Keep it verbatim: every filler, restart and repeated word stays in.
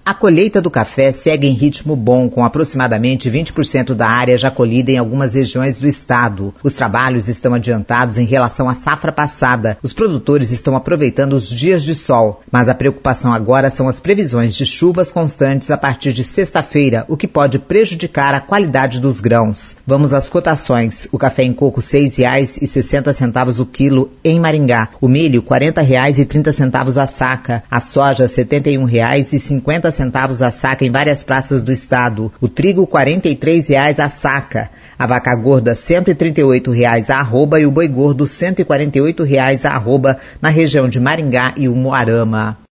A colheita do café segue em ritmo bom, com aproximadamente vinte por cento da área já colhida em algumas regiões do estado. Os trabalhos estão adiantados em relação à safra passada. Os produtores estão aproveitando os dias de sol, mas a preocupação agora são as previsões de chuvas constantes a partir de sexta-feira, o que pode prejudicar a qualidade dos grãos. Vamos às cotações. O café em coco seis reais e sessenta centavos o quilo em Maringá. O milho quarenta reais e trinta centavos a saca. A soja setenta e um reais e cinquenta centavos a saca em várias praças do estado. O trigo quarenta e três reais a saca. A vaca gorda cento e trinta e oito reais a arroba e o boi gordo cento e quarenta e oito reais a arroba na região de Maringá e Umuarama.